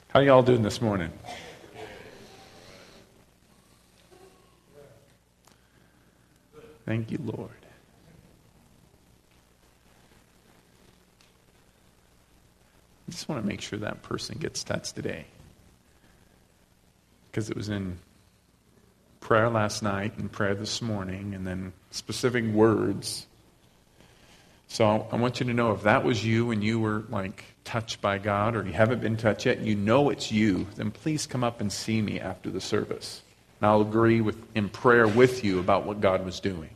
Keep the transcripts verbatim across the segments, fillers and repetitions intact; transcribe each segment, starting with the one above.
How y'all doing this morning? Thank you, Lord. I just want to make sure that person gets touched today. Because it was in prayer last night and prayer this morning, and then specific words. So I want you to know if that was you and you were like touched by God, or you haven't been touched yet, you know it's you, then please come up and see me after the service. And I'll agree with in prayer with you about what God was doing.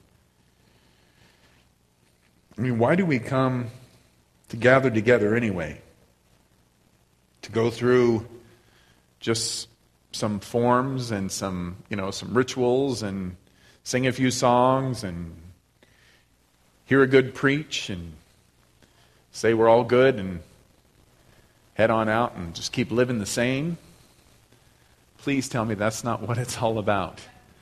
I mean, why do we come to gather together anyway? To go through just some forms and some, you know, some rituals and sing a few songs and hear a good preach and say we're all good and head on out and just keep living the same? Please tell me that's not what it's all about.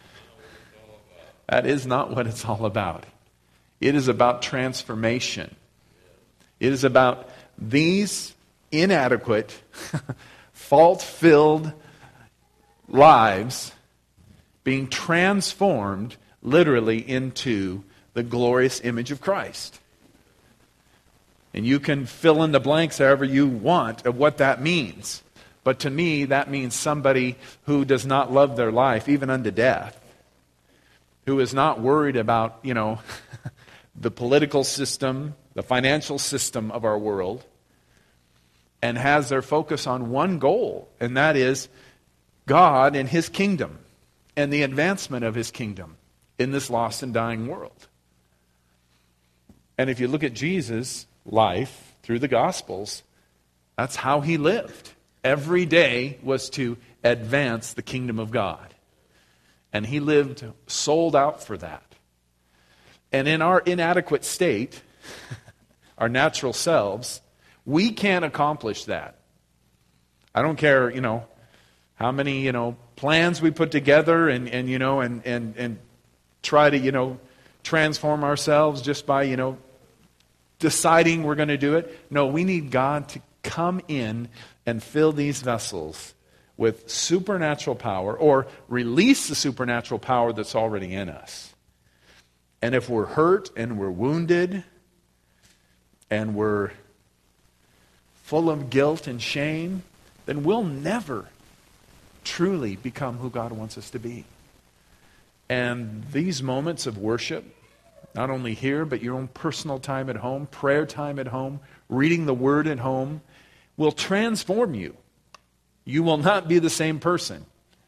That is not what it's all about. It is about transformation. It is about these inadequate, fault-filled lives being transformed literally into the glorious image of Christ. And you can fill in the blanks however you want of what that means. But to me, that means somebody who does not love their life, even unto death. Who is not worried about, you know, the political system, the financial system of our world. And has their focus on one goal. And that is God and His kingdom. And the advancement of His kingdom in this lost and dying world. And if you look at Jesus' life through the Gospels, that's how He lived. Every day was to advance the kingdom of God. And He lived sold out for that. And in our inadequate state, our natural selves, we can't accomplish that. I don't care, you know, how many, you know, plans we put together and, and you know, and, and, and try to, you know, transform ourselves just by, you know, deciding we're going to do it. No, we need God to come in and fill these vessels with supernatural power, or release the supernatural power that's already in us. And if we're hurt and we're wounded and we're full of guilt and shame, then we'll never truly become who God wants us to be. And these moments of worship, not only here, but your own personal time at home, prayer time at home, reading the Word at home, will transform you. You will not be the same person.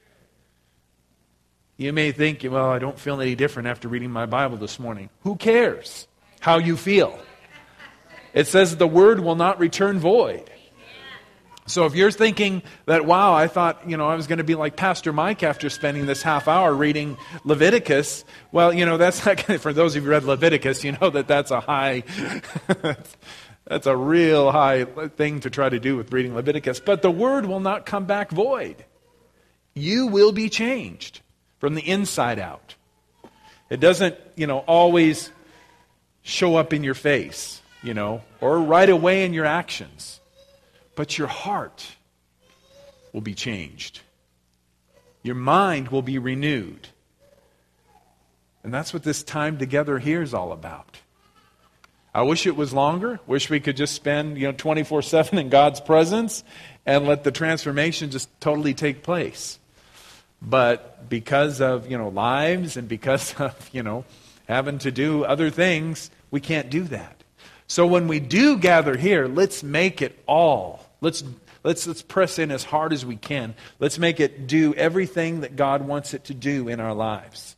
You may think, well, I don't feel any different after reading my Bible this morning. Who cares how you feel? It says the Word will not return void. So if you're thinking that, wow, I thought, you know, I was going to be like Pastor Mike after spending this half hour reading Leviticus, well, you know, that's not going to, for those of you who read Leviticus, you know that that's a high, that's a real high thing to try to do with reading Leviticus. But the Word will not come back void. You will be changed from the inside out. It doesn't, you know, always show up in your face, you know, or right away in your actions. But your heart will be changed. Your mind will be renewed. And that's what this time together here is all about. I wish it was longer. Wish we could just spend, you know, twenty-four seven in God's presence and let the transformation just totally take place. But because of, you know, lives and because of, you know, having to do other things, we can't do that. So when we do gather here, let's make it all. Let's let's let's press in as hard as we can. Let's make it do everything that God wants it to do in our lives.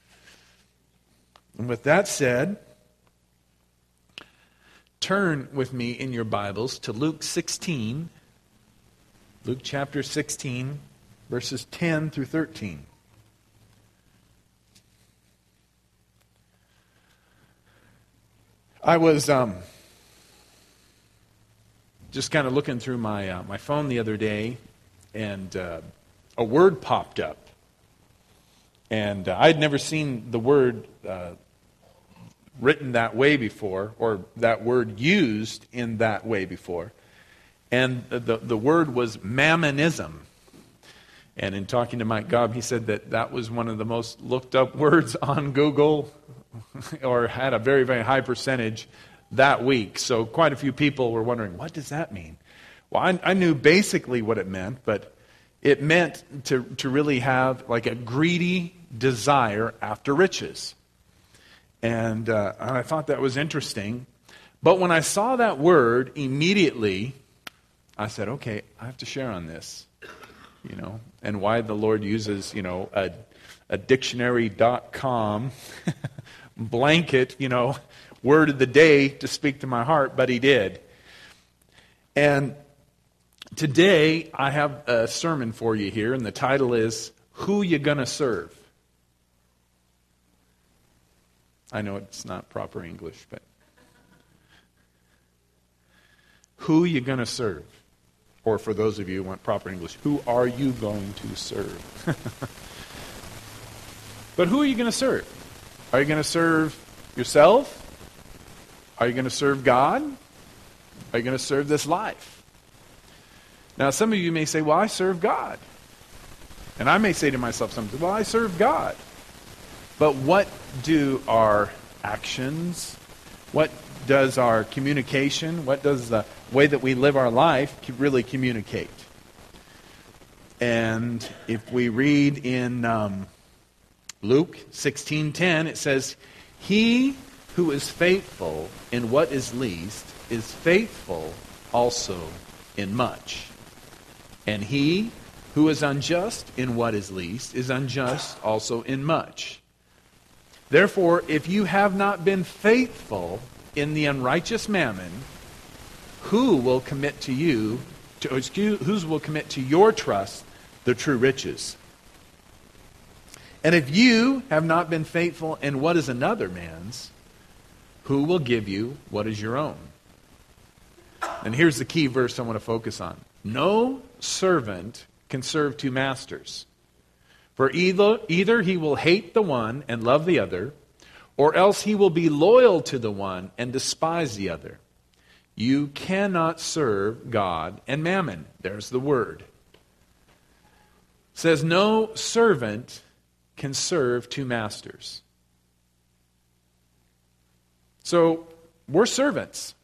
And with that said, turn with me in your Bibles to Luke sixteen. Luke chapter sixteen, verses ten through thirteen. I was um, just kind of looking through my uh, my phone the other day, and uh, a word popped up. And uh, I'd never seen the word uh, written that way before, or that word used in that way before. And the, the word was mammonism. And in talking to Mike Gobb, he said that that was one of the most looked up words on Google, or had a very, very high percentage that week. So quite a few people were wondering, what does that mean? Well, I, I knew basically what it meant, but it meant to, to really have like a greedy desire after riches. And, uh, and I thought that was interesting. But when I saw that word, immediately I said, okay, I have to share on this. You know, and why the Lord uses, you know, a, a dictionary dot com blanket, you know, word of the day to speak to my heart, but he did. And today I have a sermon for you here, and the title is, Who You Gonna Serve? I know it's not proper English, but who you gonna serve? Or for those of you who want proper English, who are you going to serve? But who are you going to serve? Are you going to serve yourself? Are you going to serve God? Are you going to serve this life? Now, some of you may say, well, I serve God. And I may say to myself something, well, I serve God. But what do our actions, what does our communication, what does the way that we live our life really communicate? And if we read in um, Luke sixteen ten, it says, he who is faithful in what is least is faithful also in much. And he who is unjust in what is least is unjust also in much. Therefore, if you have not been faithful in the unrighteous mammon, who will commit to you, to, excuse, who will commit to your trust the true riches? And if you have not been faithful in what is another man's, who will give you what is your own? And here's the key verse I want to focus on. No servant can serve two masters. For either, either he will hate the one and love the other, or else he will be loyal to the one and despise the other. You cannot serve God and mammon. There's the word. It says no servant can serve two masters. So we're servants.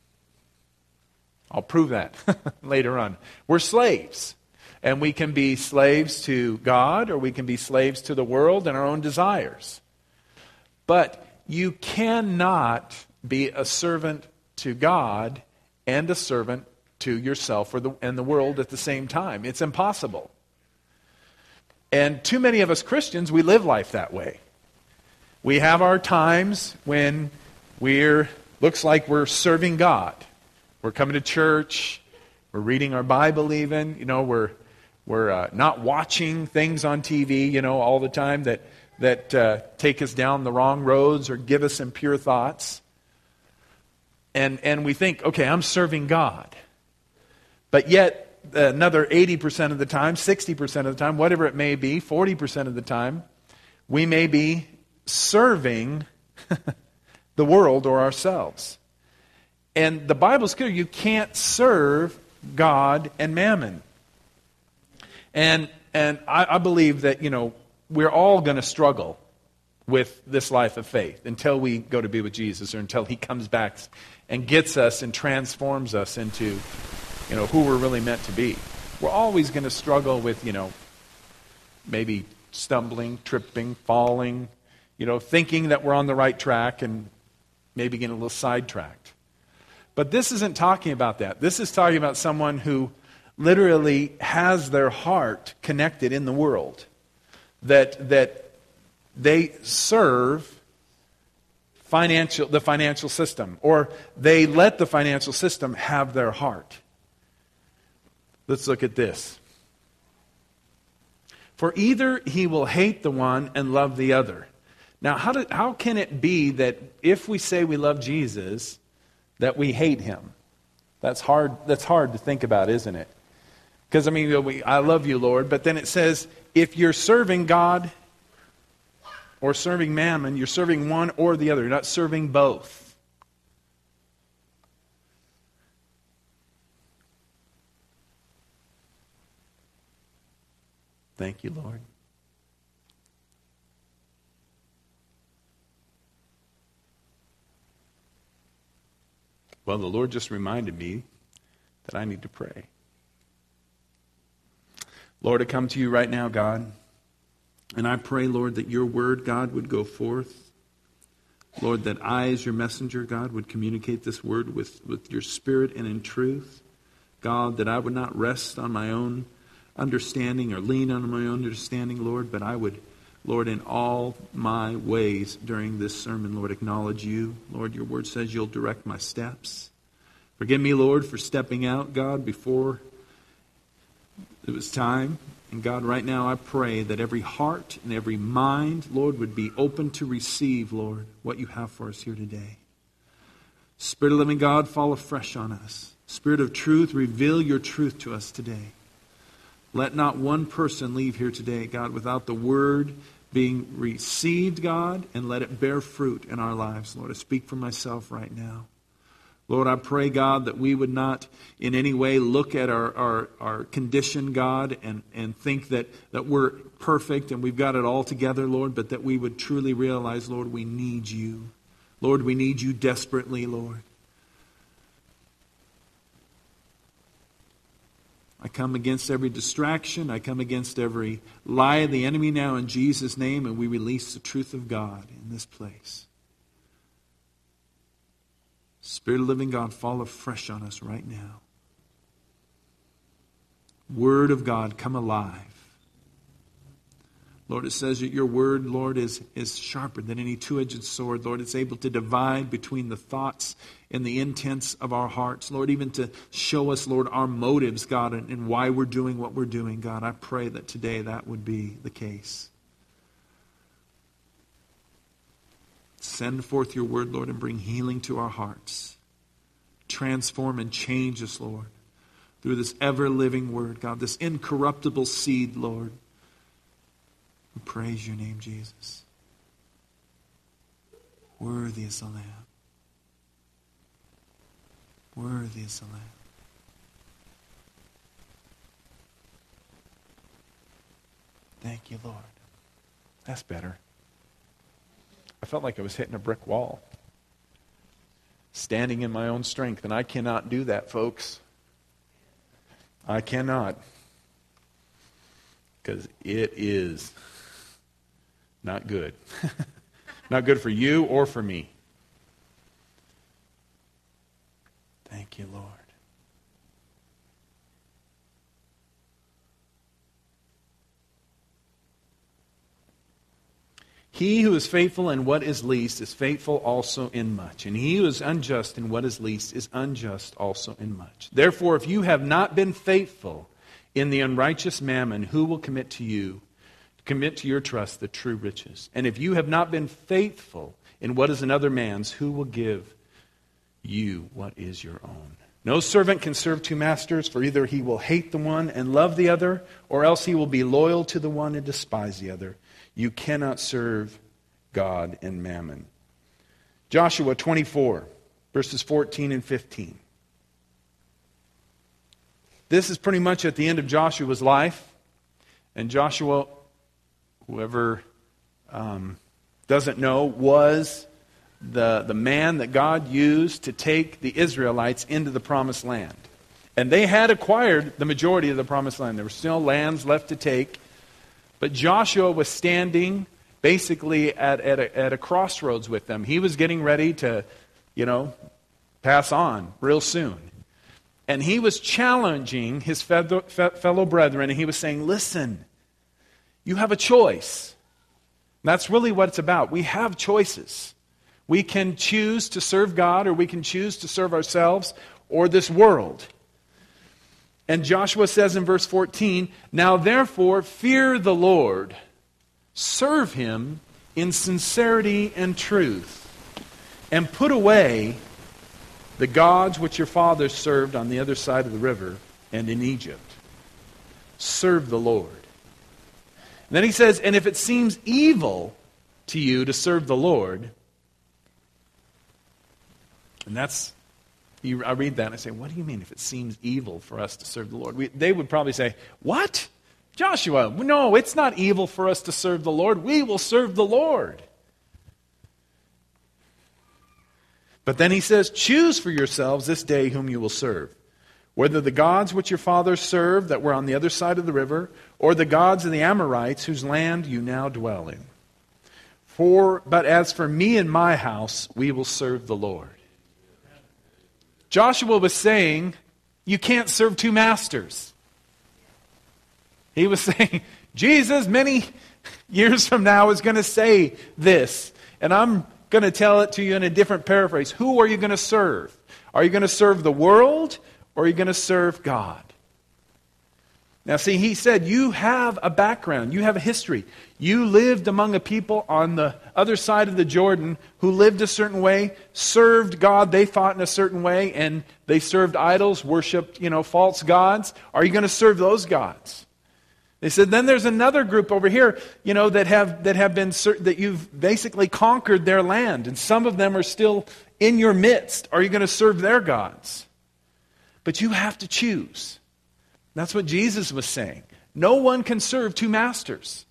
I'll prove that later on. We're slaves. And we can be slaves to God, or we can be slaves to the world and our own desires. But you cannot be a servant to God and a servant to yourself or the, and the world at the same time. It's impossible. And too many of us Christians, we live life that way. We have our times when we're, looks like we're serving God. We're coming to church. We're reading our Bible even. You know, we're we're uh, not watching things on T V, you know, all the time that that uh, take us down the wrong roads or give us impure thoughts. And and we think, okay, I'm serving God. But yet, another eighty percent of the time, sixty percent of the time, whatever it may be, forty percent of the time, we may be serving the world or ourselves. And the Bible's clear, you can't serve God and mammon. And and I, I believe that, you know, we're all going to struggle with this life of faith until we go to be with Jesus, or until He comes back and gets us and transforms us into, you know, who we're really meant to be. We're always going to struggle with, you know, maybe stumbling, tripping, falling, you know, thinking that we're on the right track and maybe getting a little sidetracked. But this isn't talking about that. This is talking about someone who literally has their heart connected in the world. That that they serve financial the financial system, or they let the financial system have their heart. Let's look at this. For either he will hate the one and love the other. Now, how do, how can it be that if we say we love Jesus, that we hate Him? That's hard. That's hard to think about, isn't it? Because I mean, we, I love you, Lord, but then it says if you're serving God or serving mammon, you're serving one or the other. You're not serving both. Thank you, Lord. Well, the Lord just reminded me that I need to pray. Lord, I come to you right now, God, and I pray, Lord, that your word, God, would go forth. Lord, that I, as your messenger, God, would communicate this word with, with your spirit and in truth. God, that I would not rest on my own understanding or lean on my own understanding, Lord, but I would, Lord, in all my ways during this sermon, Lord, acknowledge you. Lord, your word says you'll direct my steps. Forgive me, Lord, for stepping out, God, before it was time. And God, right now I pray that every heart and every mind, Lord, would be open to receive, Lord, what you have for us here today. Spirit of living God, fall afresh on us. Spirit of truth, reveal your truth to us today. Let not one person leave here today, God, without the word being received, God, and let it bear fruit in our lives. Lord, I speak for myself right now. Lord, I pray, God, that we would not in any way look at our, our, our condition, God, and, and think that, that we're perfect and we've got it all together, Lord, but that we would truly realize, Lord, we need you. Lord, we need you desperately, Lord. I come against every distraction. I come against every lie of the enemy now in Jesus' name, and we release the truth of God in this place. Spirit of living God, fall afresh on us right now. Word of God, come alive. Lord, it says that your word, Lord, is, is sharper than any two-edged sword. Lord, it's able to divide between the thoughts and the intents of our hearts. Lord, even to show us, Lord, our motives, God, and, and why we're doing what we're doing. God, I pray that today that would be the case. Send forth your word, Lord, and bring healing to our hearts. Transform and change us, Lord, through this ever-living word, God, this incorruptible seed, Lord. We praise your name, Jesus. Worthy is the Lamb. Worthy is the Lamb. Thank you, Lord. That's better. I felt like I was hitting a brick wall. Standing in my own strength. And I cannot do that, folks. I cannot. Because it is not good. Not good for you or for me. Thank you, Lord. He who is faithful in what is least is faithful also in much. And he who is unjust in what is least is unjust also in much. Therefore, if you have not been faithful in the unrighteous mammon, who will commit to you, commit to your trust the true riches? And if you have not been faithful in what is another man's, who will give you what is your own? No servant can serve two masters, for either he will hate the one and love the other, or else he will be loyal to the one and despise the other. You cannot serve God and mammon. Joshua twenty-four, verses fourteen and fifteen. This is pretty much at the end of Joshua's life. And Joshua, whoever um, doesn't know, was the, the man that God used to take the Israelites into the promised land. And they had acquired the majority of the promised land. There were still lands left to take. But Joshua was standing basically at, at, a, at a crossroads with them. He was getting ready to, you know, pass on real soon. And he was challenging his fellow brethren, and he was saying, listen, you have a choice. That's really what it's about. We have choices. We can choose to serve God, or we can choose to serve ourselves or this world. And Joshua says in verse fourteen, now therefore fear the Lord, serve him in sincerity and truth, and put away the gods which your fathers served on the other side of the river and in Egypt. Serve the Lord. And then he says, and if it seems evil to you to serve the Lord, and that's, you, I read that and I say, what do you mean if it seems evil for us to serve the Lord? We, they would probably say, what? Joshua, no, it's not evil for us to serve the Lord. We will serve the Lord. But then he says, choose for yourselves this day whom you will serve. Whether the gods which your fathers served that were on the other side of the river, or the gods of the Amorites whose land you now dwell in. For, but as for me and my house, we will serve the Lord. Joshua was saying, you can't serve two masters. He was saying, Jesus many years from now is going to say this. And I'm going to tell it to you in a different paraphrase. Who are you going to serve? Are you going to serve the world, or are you going to serve God? Now see, he said, you have a background, you have a history. You lived among a people on the other side of the Jordan who lived a certain way, served God, they thought in a certain way, and they served idols, worshipped, you know, false gods. Are you going to serve those gods? They said, then there's another group over here, you know, that have that have been that you've basically conquered their land, and some of them are still in your midst. Are you going to serve their gods? But you have to choose. That's what Jesus was saying. No one can serve two masters.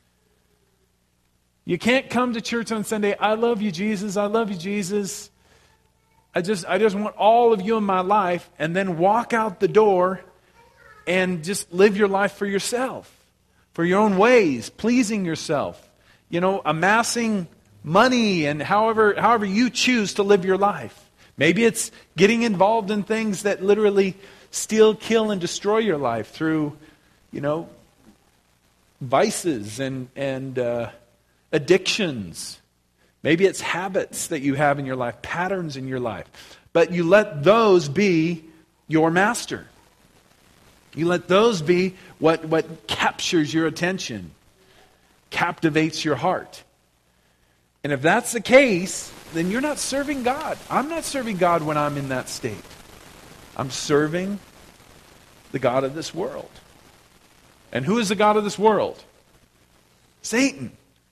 You can't come to church on Sunday, I love you, Jesus, I love you, Jesus. I just I just want all of you in my life, and then walk out the door and just live your life for yourself, for your own ways, pleasing yourself, you know, amassing money and however however you choose to live your life. Maybe it's getting involved in things that literally steal, kill, and destroy your life through, you know, vices and, and uh, addictions. Maybe it's habits that you have in your life, patterns in your life. But you let those be your master. You let those be what, what captures your attention, captivates your heart. And if that's the case, then you're not serving God. I'm not serving God when I'm in that state. I'm serving the God of this world. And who is the God of this world? Satan.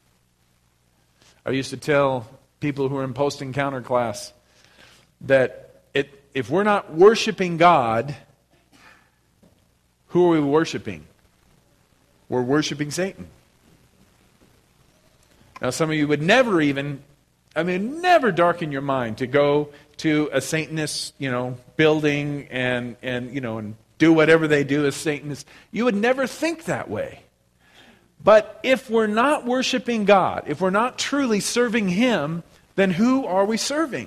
I used to tell people who are in post-encounter class that it, if we're not worshiping God, who are we worshiping? We're worshiping Satan. Now, some of you would never even, I mean, never darken your mind to go to a Satanist, you know, building and, and you know, and do whatever they do as Satanists. You would never think that way. But if we're not worshiping God, if we're not truly serving Him, then who are we serving?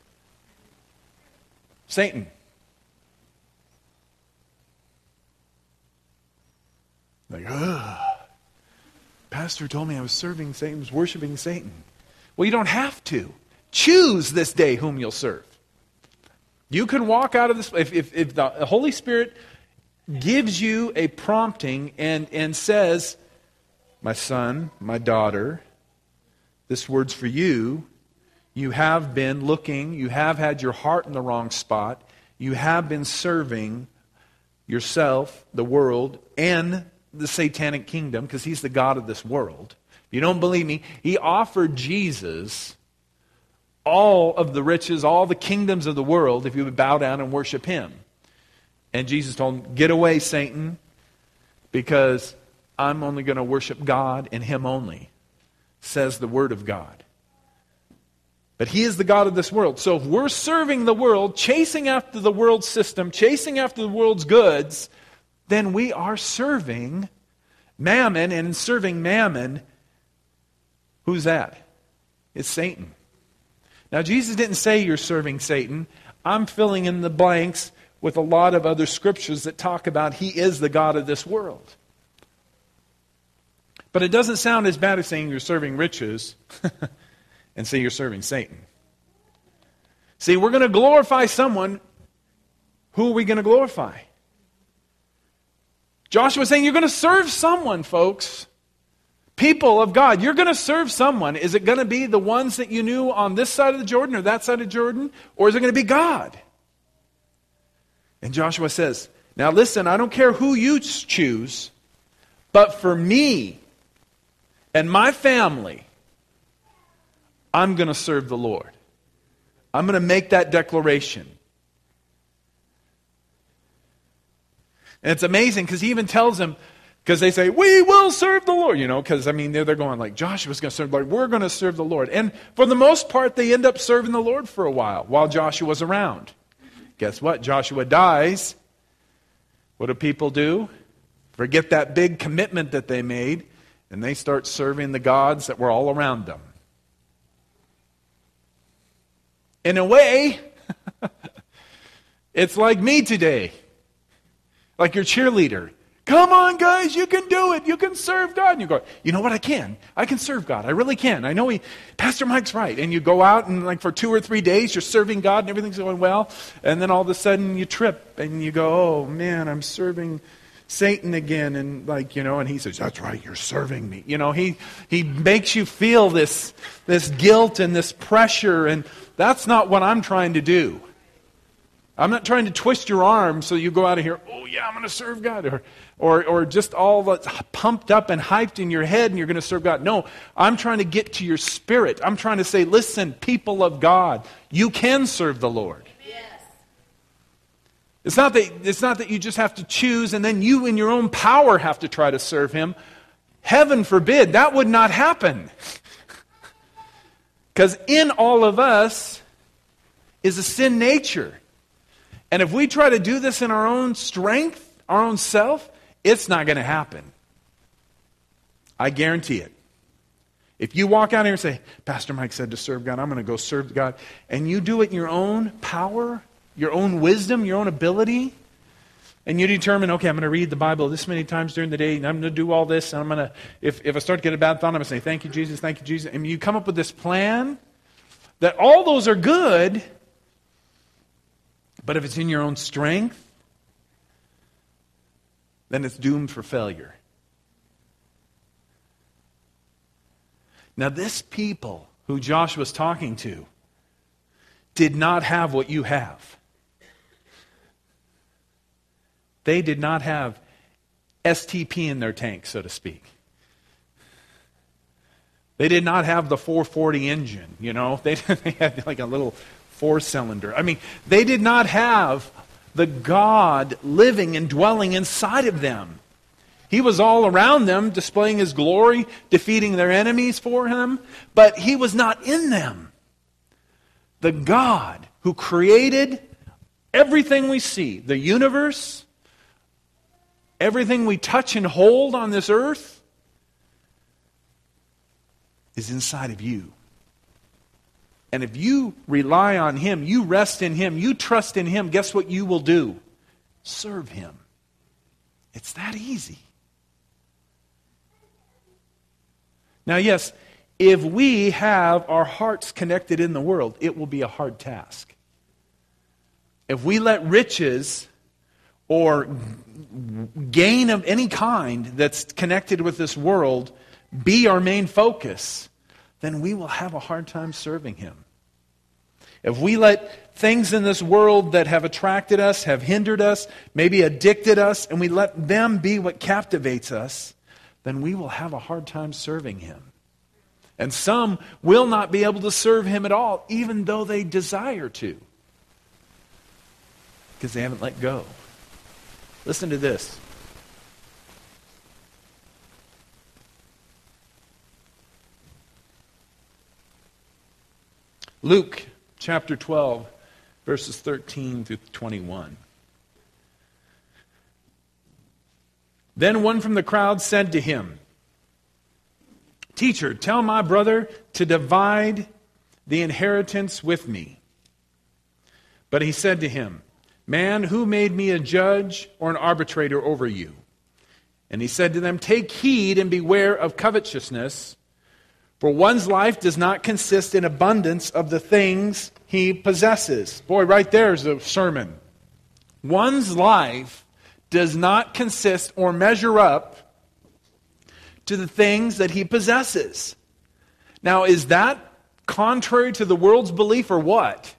Satan. Like, ugh. Pastor told me I was serving Satan, was worshiping Satan. Well, you don't have to. Choose this day whom you'll serve. You can walk out of this, if, if, if the Holy Spirit gives you a prompting and, and says, my son, my daughter, this word's for you. You have been looking, you have had your heart in the wrong spot. You have been serving yourself, the world, and the satanic kingdom, because he's the God of this world. If you don't believe me, he offered Jesus all of the riches, all the kingdoms of the world, if you would bow down and worship him. And Jesus told him, get away, Satan, because I'm only going to worship God and him only, says the word of God. But he is the God of this world. So if we're serving the world, chasing after the world's system, chasing after the world's goods, then we are serving mammon, and in serving mammon, who's that? It's Satan. Now, Jesus didn't say you're serving Satan. I'm filling in the blanks with a lot of other scriptures that talk about he is the God of this world. But it doesn't sound as bad as saying you're serving riches and say you're serving Satan. See, we're going to glorify someone. Who are we going to glorify? Joshua's saying you're going to serve someone, folks. People of God, you're going to serve someone. Is it going to be the ones that you knew on this side of the Jordan or that side of Jordan? Or is it going to be God? And Joshua says, now listen, I don't care who you choose, but for me and my family, I'm going to serve the Lord. I'm going to make that declaration. And it's amazing because he even tells them, Because they say, we will serve the Lord. You know, because, I mean, they're, they're going like, Joshua's going to serve the Lord. We're going to serve the Lord. And for the most part, they end up serving the Lord for a while, while Joshua's around. Guess what? Joshua dies. What do people do? Forget that big commitment that they made, and they start serving the gods that were all around them. In a way, it's like me today. Like your cheerleader. Come on, guys, you can do it. You can serve God. And you go, you know what, I can. I can serve God. I really can. I know he, Pastor Mike's right. And you go out and like for two or three days, you're serving God and everything's going well. And then all of a sudden you trip and you go, oh man, I'm serving Satan again. And like, you know, and he says, that's right, you're serving me. You know, he, he makes you feel this, this guilt and this pressure. And that's not what I'm trying to do. I'm not trying to twist your arm so you go out of here, oh yeah, I'm going to serve God. Or, or, or just all that's pumped up and hyped in your head and you're going to serve God. No, I'm trying to get to your spirit. I'm trying to say, listen, people of God, you can serve the Lord. Yes. It's not that, it's not that you just have to choose and then you in your own power have to try to serve Him. Heaven forbid, that would not happen. Because in all of us is a sin nature. And if we try to do this in our own strength, our own self, it's not going to happen. I guarantee it. If you walk out here and say, Pastor Mike said to serve God, I'm going to go serve God, and you do it in your own power, your own wisdom, your own ability, and you determine, okay, I'm going to read the Bible this many times during the day, and I'm going to do all this, and I'm going to, if, if I start to get a bad thought, I'm going to say, thank you, Jesus, thank you, Jesus. And you come up with this plan, that all those are good, but if it's in your own strength, then it's doomed for failure. Now this people who Joshua was talking to did not have what you have. They did not have S T P in their tank, so to speak. They did not have the four forty engine, you know. They, they had like a little four-cylinder. I mean, they did not have the God living and dwelling inside of them. He was all around them, displaying His glory, defeating their enemies for Him, but He was not in them. The God who created everything we see, the universe, everything we touch and hold on this earth, is inside of you. And if you rely on Him, you rest in Him, you trust in Him, guess what you will do? Serve Him. It's that easy. Now, yes, if we have our hearts connected in the world, it will be a hard task. If we let riches or gain of any kind that's connected with this world be our main focus, then we will have a hard time serving Him. If we let things in this world that have attracted us, have hindered us, maybe addicted us, and we let them be what captivates us, then we will have a hard time serving Him. And some will not be able to serve Him at all, even though they desire to, because they haven't let go. Listen to this. Luke chapter twelve, verses thirteen through twenty-one. Then one from the crowd said to Him, Teacher, tell my brother to divide the inheritance with me. But He said to him, Man, who made me a judge or an arbitrator over you? And He said to them, Take heed and beware of covetousness, for one's life does not consist in abundance of the things he possesses. Boy, right there is a sermon. One's life does not consist or measure up to the things that he possesses. Now, is that contrary to the world's belief or what?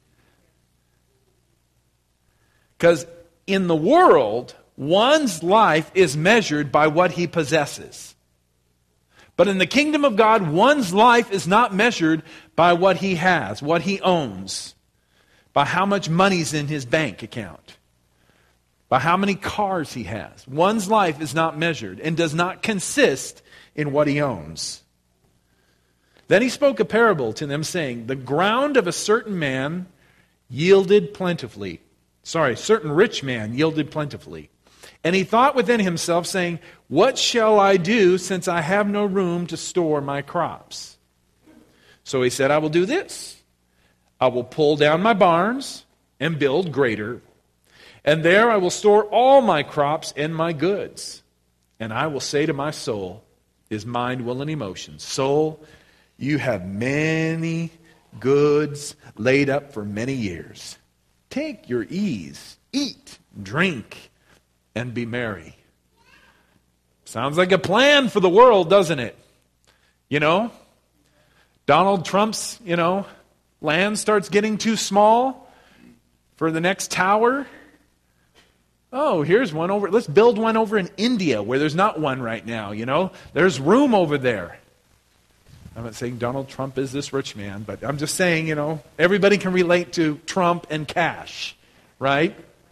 Because in the world, one's life is measured by what he possesses. But in the kingdom of God, one's life is not measured by what he has, what he owns, by how much money's in his bank account. by how many cars he has. One's life is not measured and does not consist in what he owns. Then he spoke a parable to them, saying, the ground of a certain man yielded plentifully. Sorry, certain rich man yielded plentifully. And he thought within himself, saying, what shall I do, since I have no room to store my crops? So he said, I will do this. I will pull down my barns and build greater, and there I will store all my crops and my goods. And I will say to my soul, his mind, will, and emotions, soul, you have many goods laid up for many years. Take your ease, eat, drink, and be merry. Sounds like a plan for the world, doesn't it? You know, Donald Trump's, you know, land starts getting too small for the next tower. Oh, here's one over. Let's build one over in India where there's not one right now, you know. There's room over there. I'm not saying Donald Trump is this rich man, but I'm just saying, you know, everybody can relate to Trump and cash, right?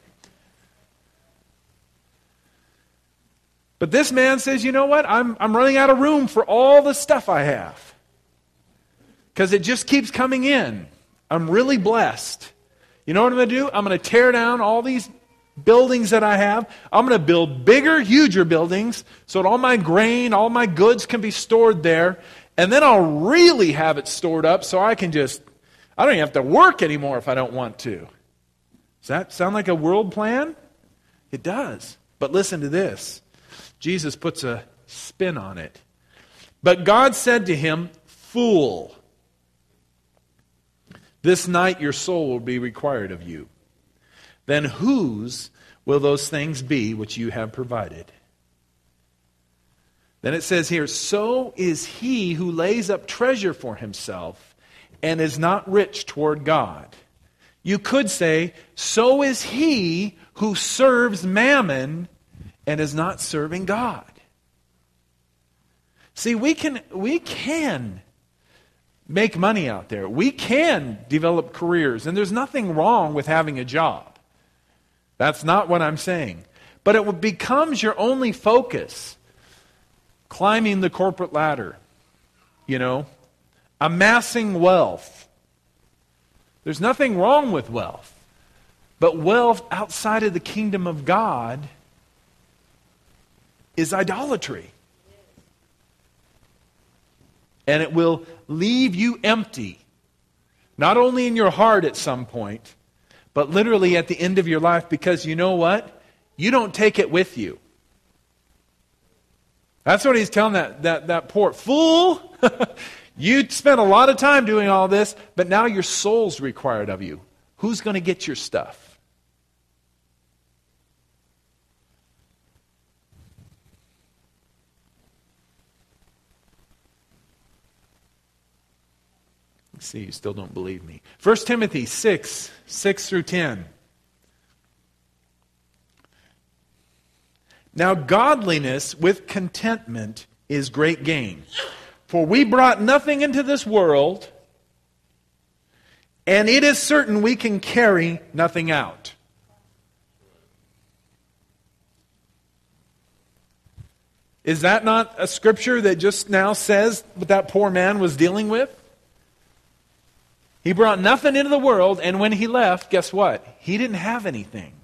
But this man says, you know what? I'm, I'm running out of room for all the stuff I have. Because it just keeps coming in. I'm really blessed. You know what I'm going to do? I'm going to tear down all these buildings that I have. I'm going to build bigger, huger buildings so that all my grain, all my goods can be stored there. And then I'll really have it stored up so I can just, I don't even have to work anymore if I don't want to. Does that sound like a world plan? It does. But listen to this. Jesus puts a spin on it. But God said to him, fool, this night your soul will be required of you. Then whose will those things be which you have provided? Then it says here, so is he who lays up treasure for himself and is not rich toward God. You could say, so is he who serves mammon and is not serving God. See, we can, we can make money out there. We can develop careers, and there's nothing wrong with having a job. That's not what I'm saying. But it becomes your only focus. Climbing the corporate ladder, you know, amassing wealth. There's nothing wrong with wealth. But wealth outside of the kingdom of God is idolatry. And it will leave you empty. Not only in your heart at some point, but literally at the end of your life, because you know what? You don't take it with you. That's what he's telling that, that, that poor fool. You spent a lot of time doing all this, but now your soul's required of you. Who's going to get your stuff? Let's see, you still don't believe me. First Timothy six, six through ten. Now godliness with contentment is great gain. For we brought nothing into this world, and it is certain we can carry nothing out. Is that not a scripture that just now says what that poor man was dealing with? He brought nothing into the world, and when he left, guess what? He didn't have anything.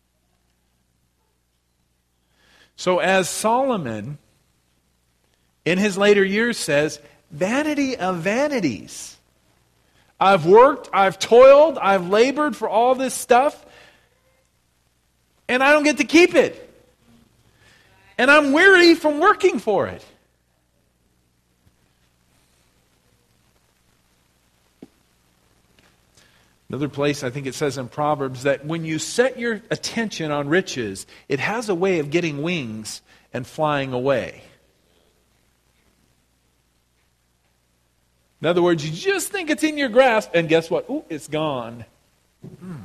So as Solomon, in his later years says, vanity of vanities. I've worked, I've toiled, I've labored for all this stuff, and I don't get to keep it. And I'm weary from working for it. Another place, I think it says in Proverbs, that when you set your attention on riches, it has a way of getting wings and flying away. In other words, you just think it's in your grasp, and guess what? Ooh, it's gone. Hmm.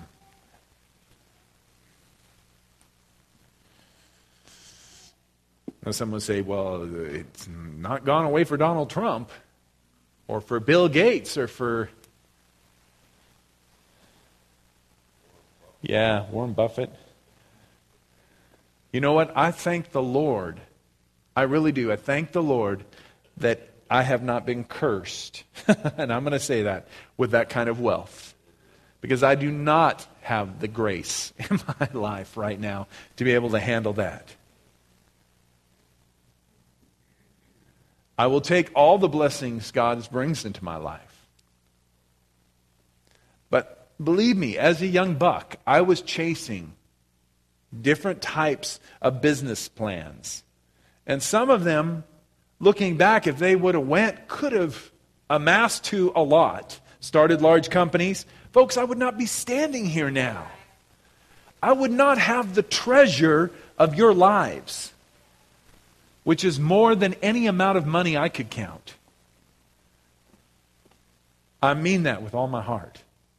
Now someone will say, well, it's not gone away for Donald Trump, or for Bill Gates, or for... Yeah, Warren Buffett. You know what? I thank the Lord. I really do. I thank the Lord that I have not been cursed, and I'm going to say that, with that kind of wealth. Because I do not have the grace in my life right now to be able to handle that. I will take all the blessings God brings into my life. But believe me, as a young buck, I was chasing different types of business plans. And some of them, looking back, if they would have went, could have amassed to a lot. Started large companies. Folks, I would not be standing here now. I would not have the treasure of your lives, which is more than any amount of money I could count. I mean that with all my heart.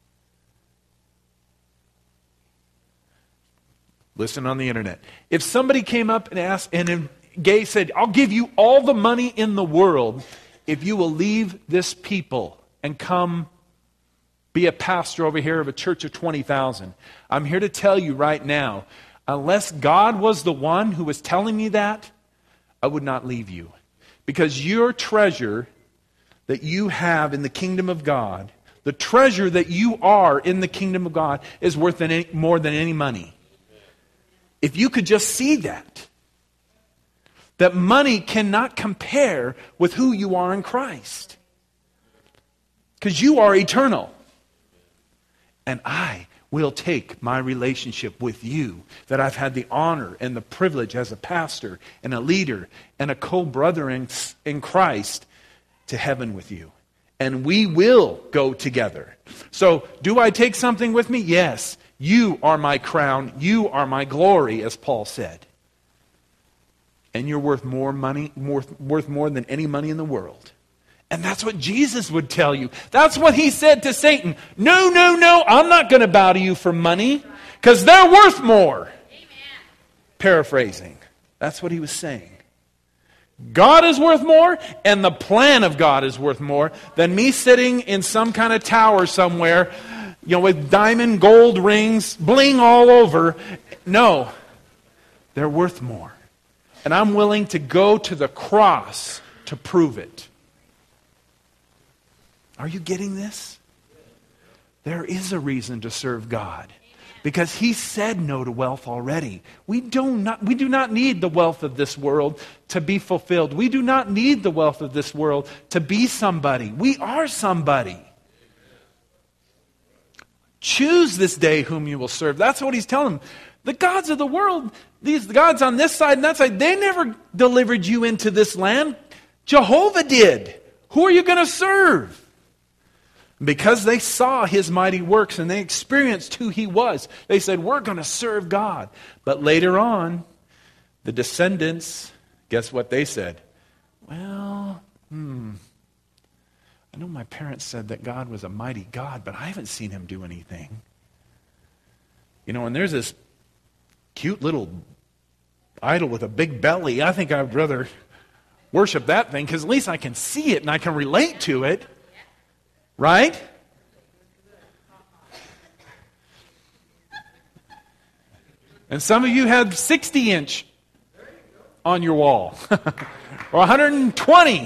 Listen on the internet. If somebody came up and asked, and Gay said, I'll give you all the money in the world if you will leave this people and come be a pastor over here of a church of twenty thousand. I'm here to tell you right now, unless God was the one who was telling me that, I would not leave you. Because your treasure that you have in the kingdom of God, the treasure that you are in the kingdom of God, is worth any, more than any money. If you could just see that, that money cannot compare with who you are in Christ. Because you are eternal. And I will take my relationship with you that I've had the honor and the privilege as a pastor and a leader and a co-brother in, in Christ to heaven with you. And we will go together. So, do I take something with me? Yes. You are my crown. You are my glory, as Paul said. And you're worth more money, more, worth more than any money in the world. And that's what Jesus would tell you. That's what he said to Satan. No, no, no, I'm not going to bow to you for money because they're worth more. Amen. Paraphrasing. That's what he was saying. God is worth more, and the plan of God is worth more than me sitting in some kind of tower somewhere, you know, with diamond gold rings, bling all over. No, they're worth more. And I'm willing to go to the cross to prove it. Are you getting this? There is a reason to serve God. Because he said no to wealth already. We do not, we do not need the wealth of this world to be fulfilled. We do not need the wealth of this world to be somebody. We are somebody. Choose this day whom you will serve. That's what he's telling them. The gods of the world, these gods on this side and that side, they never delivered you into this land. Jehovah did. Who are you going to serve? Because they saw his mighty works and they experienced who he was, they said, we're going to serve God. But later on, the descendants, guess what they said? Well, hmm, I know my parents said that God was a mighty God, but I haven't seen him do anything. You know, and there's this cute little idol with a big belly. I think I'd rather worship that thing because at least I can see it and I can relate to it. Right? And some of you have sixty inch on your wall. Or one hundred twenty.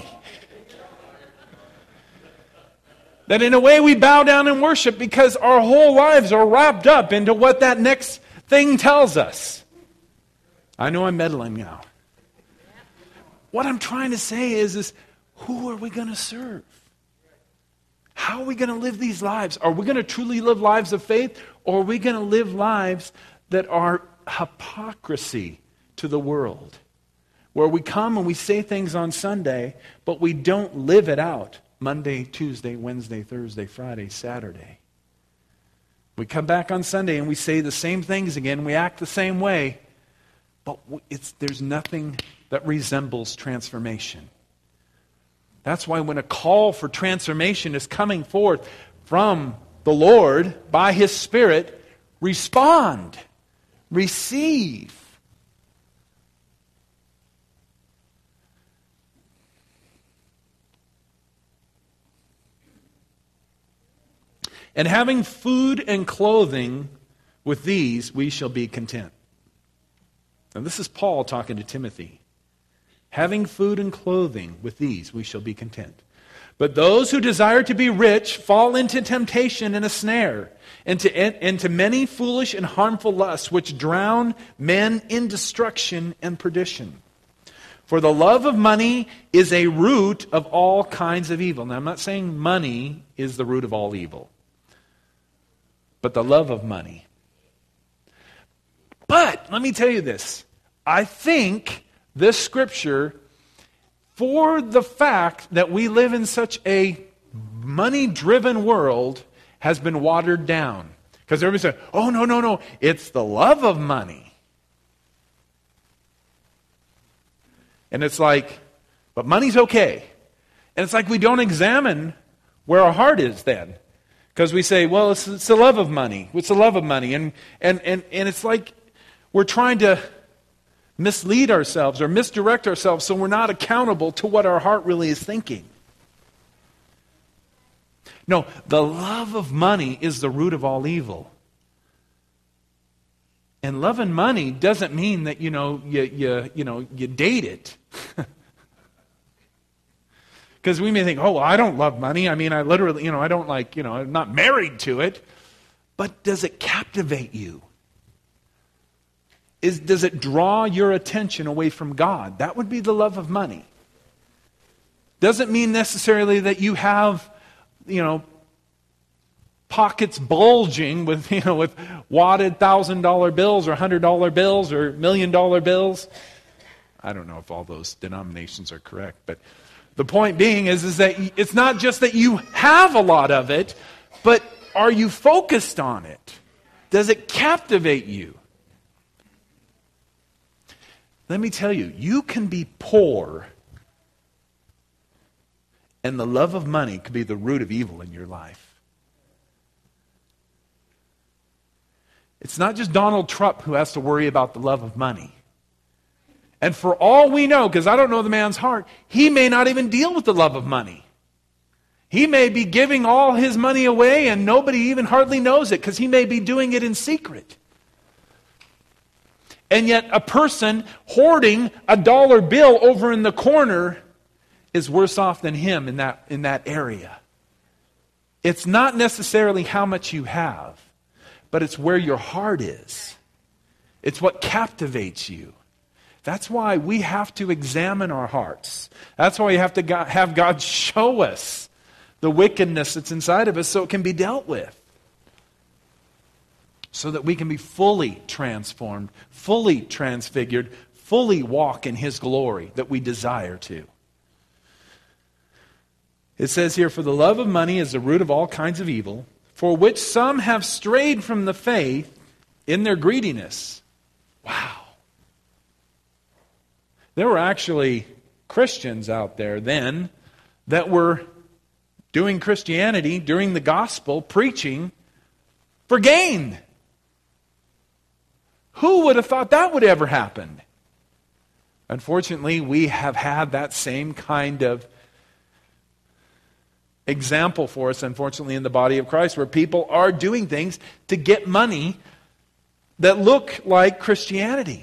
That in a way we bow down and worship because our whole lives are wrapped up into what that next thing tells us. I know I'm meddling now. What I'm trying to say is, is who are we going to serve? How are we going to live these lives? Are we going to truly live lives of faith? Or are we going to live lives that are hypocrisy to the world? Where we come and we say things on Sunday, but we don't live it out Monday, Tuesday, Wednesday, Thursday, Friday, Saturday. We come back on Sunday and we say the same things again. We act the same way. But it's, there's nothing that resembles transformation. That's why when a call for transformation is coming forth from the Lord by his Spirit, respond, receive. And having food and clothing, with these we shall be content. And this is Paul talking to Timothy. Having food and clothing, with these we shall be content. But those who desire to be rich fall into temptation and a snare, into, into many foolish and harmful lusts, which drown men in destruction and perdition. For the love of money is a root of all kinds of evil. Now, I'm not saying money is the root of all evil, but the love of money. But let me tell you this. I think this scripture, for the fact that we live in such a money-driven world, has been watered down. Because everybody says, oh, no, no, no, it's the love of money. And it's like, but money's okay. And it's like we don't examine where our heart is then. Because we say, well, it's, it's the love of money. It's the love of money. And, and, and, and it's like we're trying to mislead ourselves or misdirect ourselves so we're not accountable to what our heart really is thinking. No, the love of money is the root of all evil. And loving money doesn't mean that, you know, you, you, you, know, you date it. Because we may think, oh, well, I don't love money. I mean, I literally, you know, I don't like, you know, I'm not married to it. But does it captivate you? Is, does it draw your attention away from God? That would be the love of money. Doesn't mean necessarily that you have, you know, pockets bulging with, you know, with wadded thousand dollar bills or hundred dollar bills or million dollar bills. I don't know if all those denominations are correct, but the point being is, is that it's not just that you have a lot of it, but are you focused on it? Does it captivate you? Let me tell you, you can be poor, and the love of money could be the root of evil in your life. It's not just Donald Trump who has to worry about the love of money. And for all we know, because I don't know the man's heart, he may not even deal with the love of money. He may be giving all his money away and nobody even hardly knows it because he may be doing it in secret. And yet a person hoarding a dollar bill over in the corner is worse off than him in that, in that area. It's not necessarily how much you have, but it's where your heart is. It's what captivates you. That's why we have to examine our hearts. That's why we have to go- have God show us the wickedness that's inside of us so it can be dealt with. So that we can be fully transformed, fully transfigured, fully walk in His glory that we desire to. It says here, for the love of money is the root of all kinds of evil, for which some have strayed from the faith in their greediness. Wow. There were actually Christians out there then that were doing Christianity, during the gospel, preaching for gain. Who would have thought that would ever happen? Unfortunately, we have had that same kind of example for us, unfortunately, in the body of Christ, where people are doing things to get money that look like Christianity.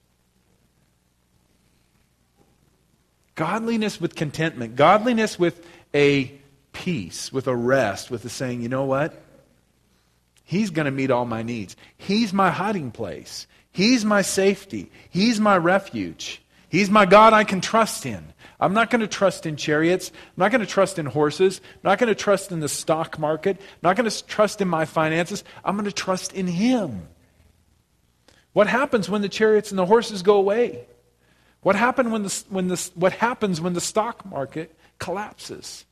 Godliness with contentment. Godliness with a peace, with a rest, with a saying, you know what? He's going to meet all my needs. He's my hiding place. He's my safety. He's my refuge. He's my God I can trust in. I'm not going to trust in chariots. I'm not going to trust in horses. I'm not going to trust in the stock market. I'm not going to trust in my finances. I'm going to trust in Him. What happens when the chariots and the horses go away? What happen when the, when the, what happens when the stock market collapses?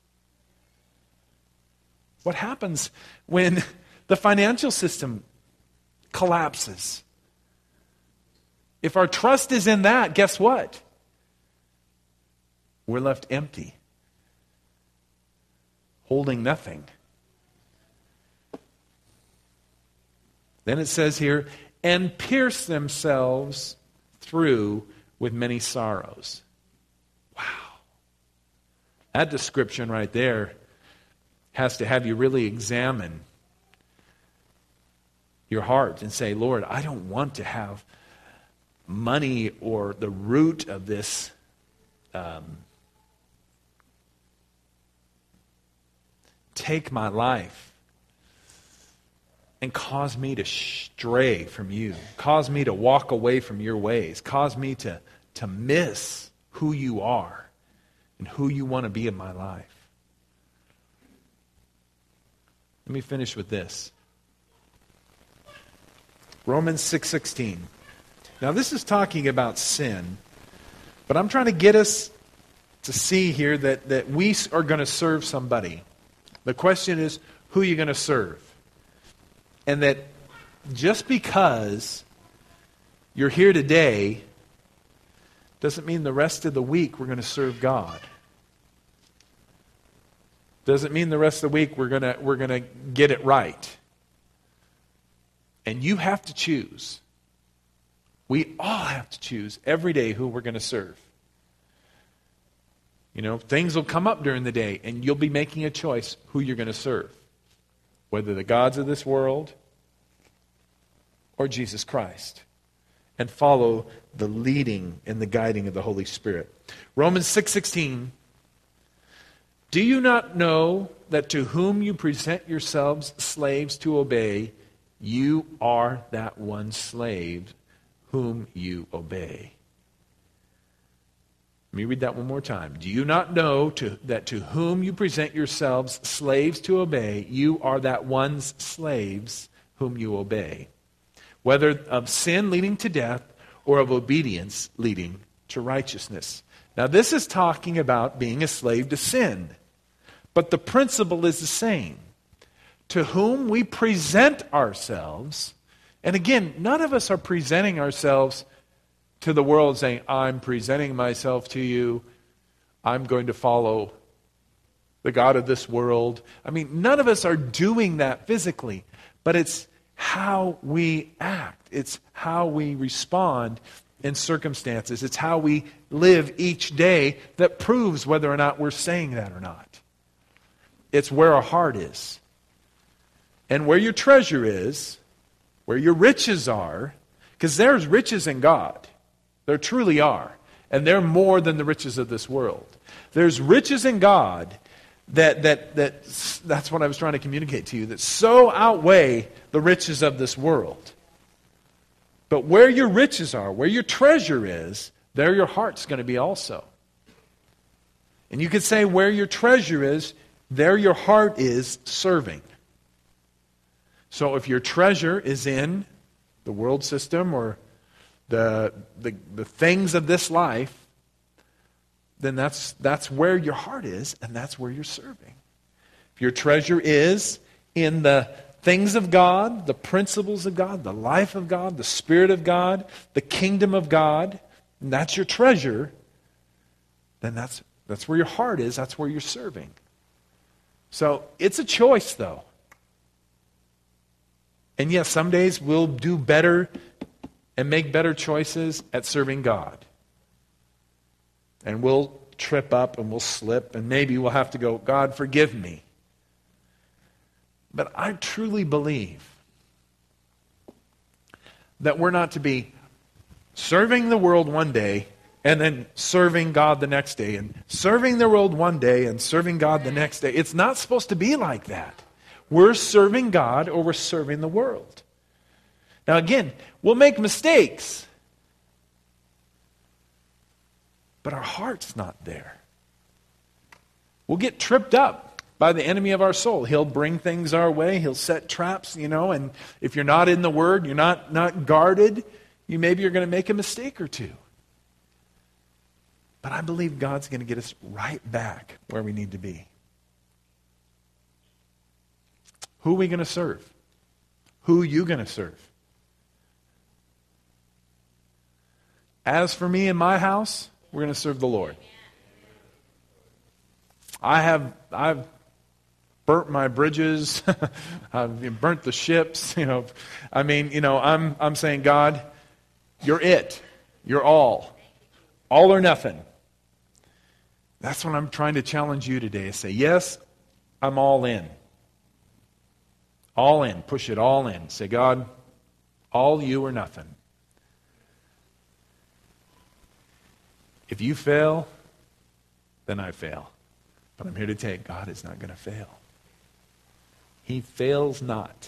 What happens when the financial system collapses? If our trust is in that, guess what? We're left empty, holding nothing. Then it says here, and pierce themselves through with many sorrows. Wow. That description right there has to have you really examine your heart and say, Lord, I don't want to have money or the root of this um, take my life and cause me to stray from you, cause me to walk away from your ways, cause me to, to miss who you are and who you want to be in my life. Let me finish with this. Romans six sixteen. Now this is talking about sin, but I'm trying to get us to see here that, that we are going to serve somebody. The question is, who are you going to serve? And that just because you're here today doesn't mean the rest of the week we're going to serve God. Doesn't mean the rest of the week we're going to we're going to get it right. And you have to choose. We all have to choose every day who we're going to serve. You know, things will come up during the day, and you'll be making a choice who you're going to serve. Whether the gods of this world or Jesus Christ. And follow the leading and the guiding of the Holy Spirit. Romans six sixteen. Do you not know that to whom you present yourselves slaves to obey, you are that one slave whom you obey? Let me read that one more time. Do you not know to, that to whom you present yourselves slaves to obey, you are that one's slaves whom you obey? Whether of sin leading to death or of obedience leading to righteousness. Now this is talking about being a slave to sin. But the principle is the same. To whom we present ourselves, and again, none of us are presenting ourselves to the world saying, I'm presenting myself to you, I'm going to follow the God of this world. I mean, none of us are doing that physically, but it's how we act. It's how we respond in circumstances. It's how we live each day that proves whether or not we're saying that or not. It's where our heart is. And where your treasure is, where your riches are, because there's riches in God. There truly are. And they're more than the riches of this world. There's riches in God that, that, that that's what I was trying to communicate to you, that so outweigh the riches of this world. But where your riches are, where your treasure is, there your heart's going to be also. And you could say where your treasure is, there your heart is serving. So if your treasure is in the world system or the, the, the things of this life, then that's, that's where your heart is, and that's where you're serving. If your treasure is in the things of God, the principles of God, the life of God, the Spirit of God, the kingdom of God, and that's your treasure, then that's, that's where your heart is, that's where you're serving. So it's a choice, though. And yes, some days we'll do better and make better choices at serving God. And we'll trip up and we'll slip, and maybe we'll have to go, God, forgive me. But I truly believe that we're not to be serving the world one day and then serving God the next day, and serving the world one day and serving God the next day. It's not supposed to be like that. We're serving God or we're serving the world. Now again, we'll make mistakes, but our heart's not there. We'll get tripped up by the enemy of our soul. He'll bring things our way. He'll set traps, you know, and if you're not in the Word, you're not, not guarded, you maybe you're going to make a mistake or two. But I believe God's going to get us right back where we need to be. Who are we going to serve? Who are you going to serve? As for me and my house, we're going to serve the Lord. I have I've burnt my bridges. I've burnt the ships. You know, I mean, you know, I'm I'm saying, God, you're it. You're all, all or nothing. That's what I'm trying to challenge you today. Is say, yes, I'm all in. All in. Push it all in. Say, God, all you or nothing. If you fail, then I fail. But I'm here to tell you, God is not going to fail. He fails not.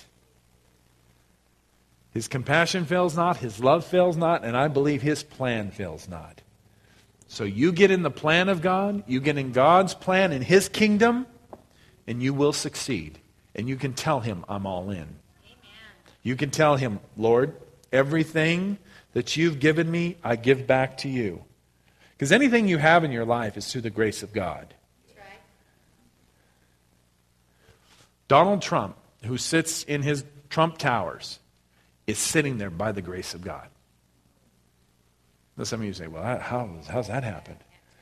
His compassion fails not, His love fails not, and I believe His plan fails not. So you get in the plan of God, you get in God's plan in His kingdom, and you will succeed. And you can tell Him, I'm all in. Amen. You can tell Him, Lord, everything that you've given me, I give back to you. Because anything you have in your life is through the grace of God. That's right. Donald Trump, who sits in his Trump Towers, is sitting there by the grace of God. Now some of you say, well, how, how's that happen?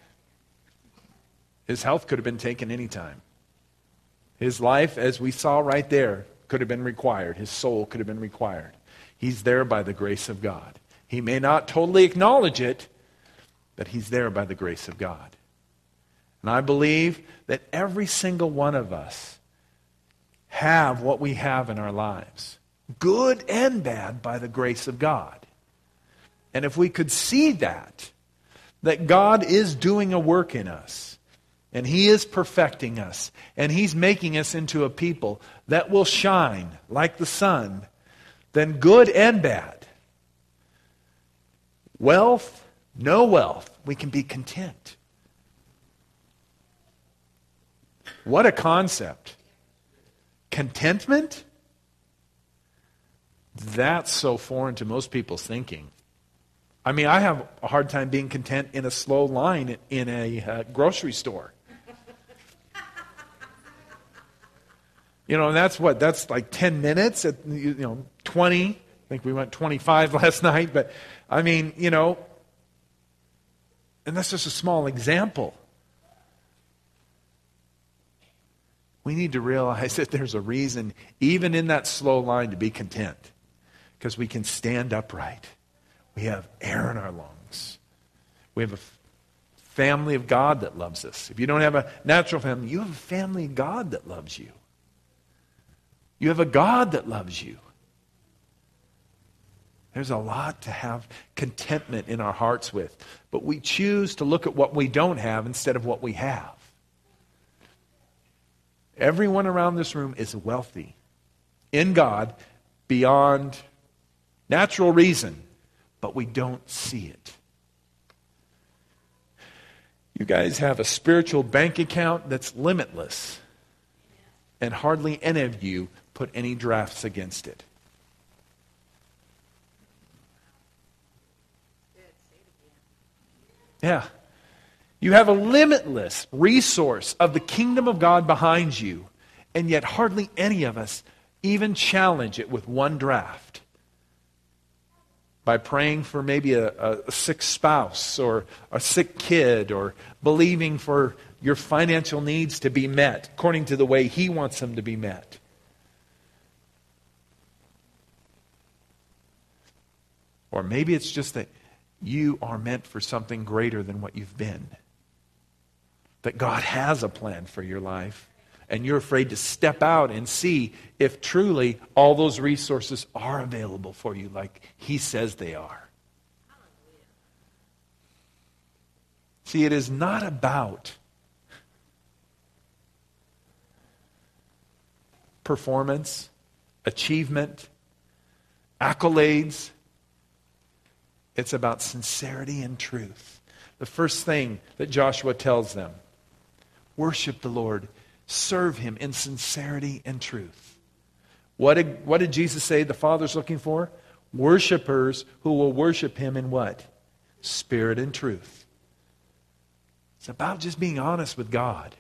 His health could have been taken any time. His life, as we saw right there, could have been required. His soul could have been required. He's there by the grace of God. He may not totally acknowledge it, but he's there by the grace of God. And I believe that every single one of us have what we have in our lives, good and bad, by the grace of God. And if we could see that, that God is doing a work in us, and He is perfecting us, and He's making us into a people that will shine like the sun, then good and bad, wealth, no wealth, we can be content. What a concept. Contentment? That's so foreign to most people's thinking. I mean, I have a hard time being content in a slow line in a uh, grocery store. You know, and that's what, that's like ten minutes, at, you know, twenty. I think we went twenty-five last night, but I mean, you know, and that's just a small example. We need to realize that there's a reason, even in that slow line, to be content. Because we can stand upright. We have air in our lungs. We have a f- family of God that loves us. If you don't have a natural family, you have a family of God that loves you. You have a God that loves you. There's a lot to have contentment in our hearts with. But we choose to look at what we don't have instead of what we have. Everyone around this room is wealthy in God beyond natural reason, but we don't see it. You guys have a spiritual bank account that's limitless, and hardly any of you put any drafts against it. Yeah. You have a limitless resource of the kingdom of God behind you, and yet hardly any of us even challenge it with one draft. By praying for maybe a, a sick spouse or a sick kid, or believing for your financial needs to be met according to the way He wants them to be met. Or maybe it's just that you are meant for something greater than what you've been. That God has a plan for your life, and you're afraid to step out and see if truly all those resources are available for you like He says they are. See, it is not about performance, achievement, accolades. It's about sincerity and truth. The first thing that Joshua tells them, worship the Lord. Serve Him in sincerity and truth. What did, what did Jesus say the Father's looking for? Worshipers who will worship Him in what? Spirit and truth. It's about just being honest with God.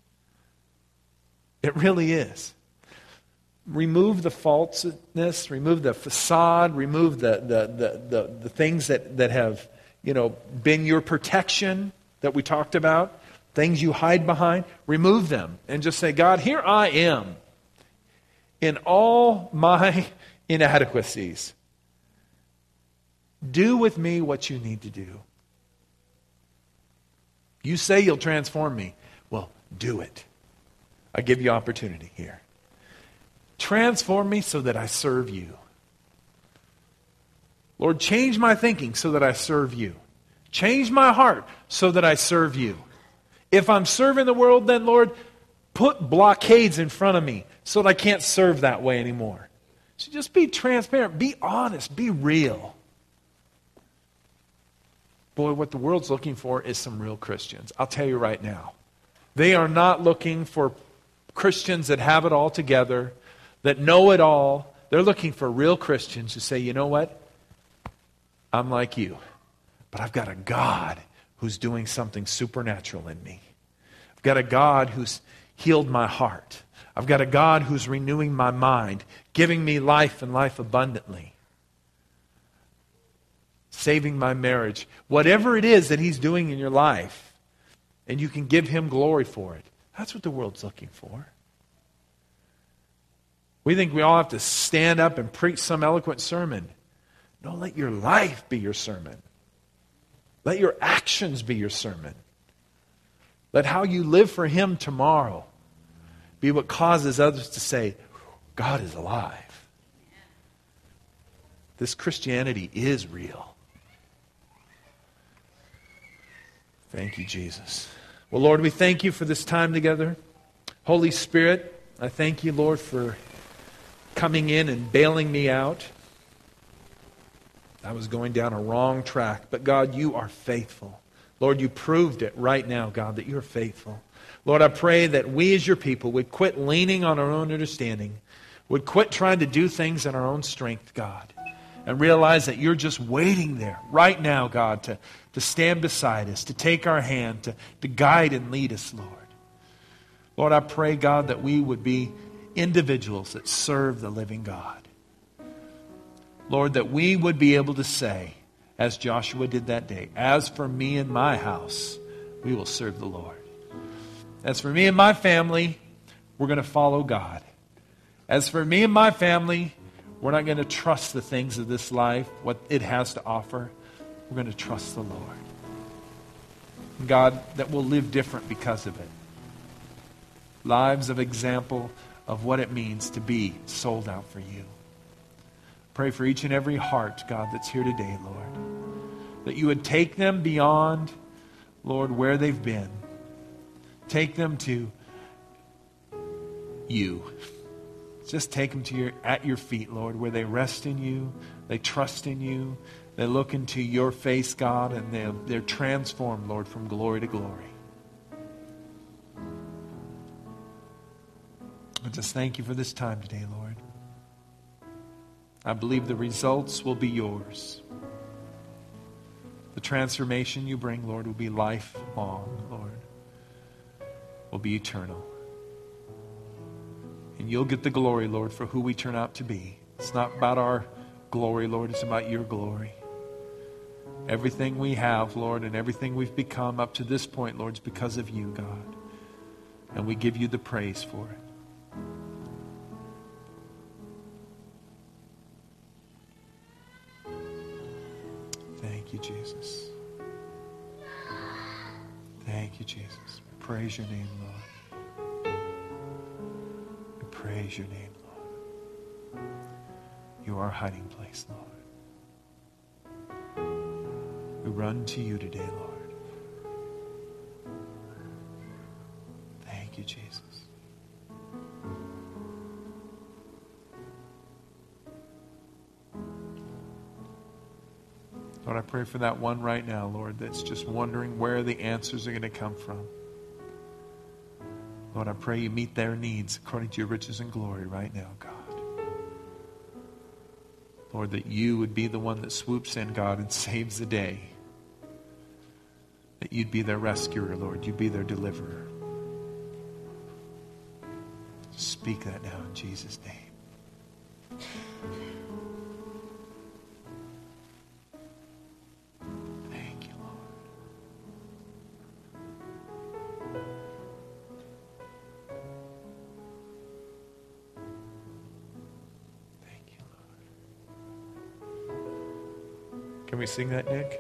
It really is. Remove the falseness, remove the facade, remove the, the, the, the, the things that, that have, you know, been your protection that we talked about. Things you hide behind, remove them and just say, God, here I am in all my inadequacies. Do with me what you need to do. You say you'll transform me. Well, do it. I give you opportunity here. Transform me so that I serve you. Lord, change my thinking so that I serve you. Change my heart so that I serve you. If I'm serving the world, then, Lord, put blockades in front of me so that I can't serve that way anymore. So just be transparent. Be honest. Be real. Boy, what the world's looking for is some real Christians. I'll tell you right now. They are not looking for Christians that have it all together, that know it all. They're looking for real Christians who say, you know what? I'm like you, but I've got a God who's doing something supernatural in me. I've got a God who's healed my heart. I've got a God who's renewing my mind, giving me life and life abundantly, saving my marriage. Whatever it is that He's doing in your life, and you can give Him glory for it. That's what the world's looking for. We think we all have to stand up and preach some eloquent sermon. No, let your life be your sermon. Let your actions be your sermon. Let how you live for Him tomorrow be what causes others to say, God is alive. This Christianity is real. Thank you, Jesus. Well, Lord, we thank you for this time together. Holy Spirit, I thank you, Lord, for coming in and bailing me out. I was going down a wrong track, but God, you are faithful. Lord, you proved it right now, God, that you're faithful. Lord, I pray that we as your people would quit leaning on our own understanding, would quit trying to do things in our own strength, God, and realize that you're just waiting there right now, God, to, to stand beside us, to take our hand, to, to guide and lead us, Lord. Lord, I pray, God, that we would be individuals that serve the living God. Lord, that we would be able to say, as Joshua did that day, as for me and my house, we will serve the Lord. As for me and my family, we're going to follow God. As for me and my family, we're not going to trust the things of this life, what it has to offer. We're going to trust the Lord. God, that we'll live different because of it. Lives of example of what it means to be sold out for you. Pray for each and every heart, God, that's here today, Lord. That you would take them beyond, Lord, where they've been. Take them to you. Just take them to your, at your feet, Lord, where they rest in you, they trust in you, they look into your face, God, and they're, they're transformed, Lord, from glory to glory. I just thank you for this time today, Lord. I believe the results will be yours. The transformation you bring, Lord, will be lifelong, Lord. Will be eternal. And you'll get the glory, Lord, for who we turn out to be. It's not about our glory, Lord. It's about your glory. Everything we have, Lord, and everything we've become up to this point, Lord, is because of you, God. And we give you the praise for it. Thank you, Jesus. Thank you, Jesus. Praise your name, Lord. We praise your name, Lord. You are our hiding place, Lord. We run to you today, Lord. Thank you, Jesus. Lord, I pray for that one right now, Lord, that's just wondering where the answers are going to come from. Lord, I pray you meet their needs according to your riches and glory right now, God. Lord, that you would be the one that swoops in, God, and saves the day. That you'd be their rescuer, Lord. You'd be their deliverer. Speak that now in Jesus' name. Thank you, Lord. Thank you, Lord. Can we sing that, Nick?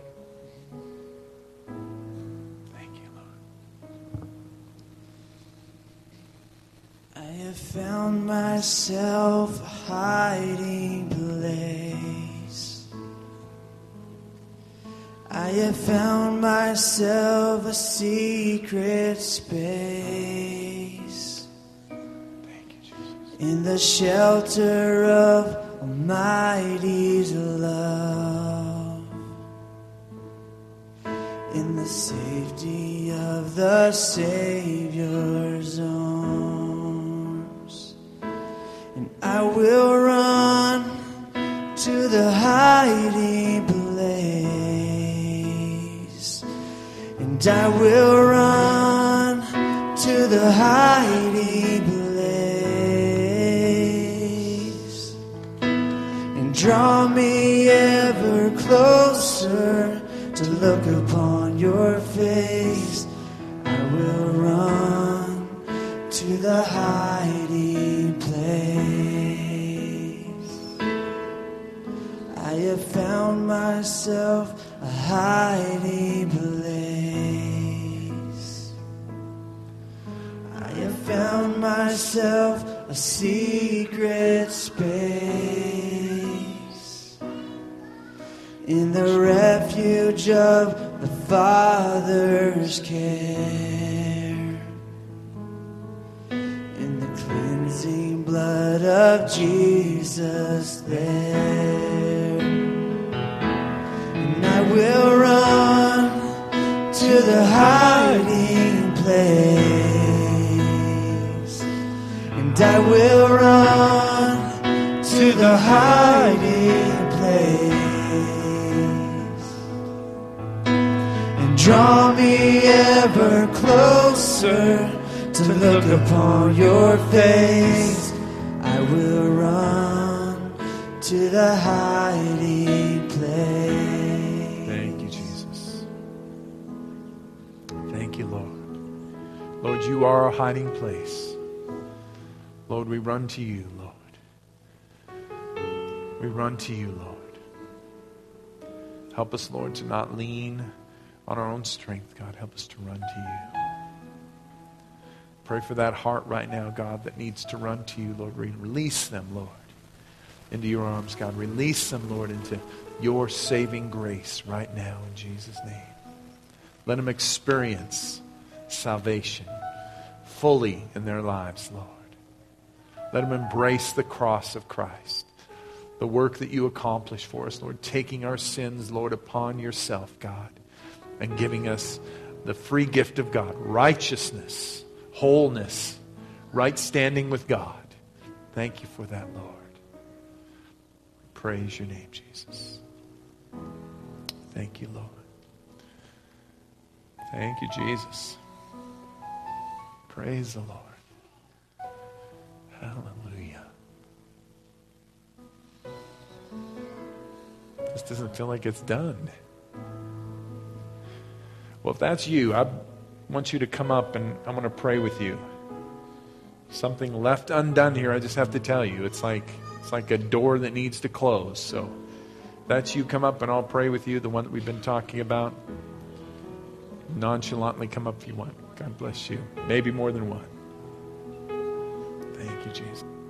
Found myself a hiding place. I I have found myself a secret space. Thank you, Jesus. In the shelter of Almighty's love. In the safety of the Savior's arms. And I will run to the hiding place. And I will run to the hiding place. And draw me ever closer to look upon your face. I will run to the hiding place. I have found myself a hiding place. I have found myself a secret space. In the refuge of the Father's care. In the cleansing blood of Jesus there. And I will run to the hiding place. And I will run to the hiding place. And draw me ever closer to look upon your face. I will run to the hiding place. Thank you, Jesus. Thank you, Lord. Lord, you are our hiding place. Lord, we run to you, Lord. We run to you, Lord. Help us, Lord, to not lean on our own strength, God. Help us to run to you. Pray for that heart right now, God, that needs to run to you, Lord. Release them, Lord, into your arms, God. Release them, Lord, into your saving grace right now in Jesus' name. Let them experience salvation fully in their lives, Lord. Let them embrace the cross of Christ, the work that you accomplished for us, Lord, taking our sins, Lord, upon yourself, God, and giving us the free gift of God, righteousness, wholeness, right standing with God. Thank you for that, Lord. Praise your name, Jesus. Thank you, Lord. Thank you, Jesus. Praise the Lord. Hallelujah. This doesn't feel like it's done. Well, if that's you, I want you to come up and I'm going to pray with you. Something left undone here, I just have to tell you. It's like it's like a door that needs to close. So if that's you, come up and I'll pray with you, the one that we've been talking about. Nonchalantly come up if you want. God bless you. Maybe more than one. Thank you, Jesus.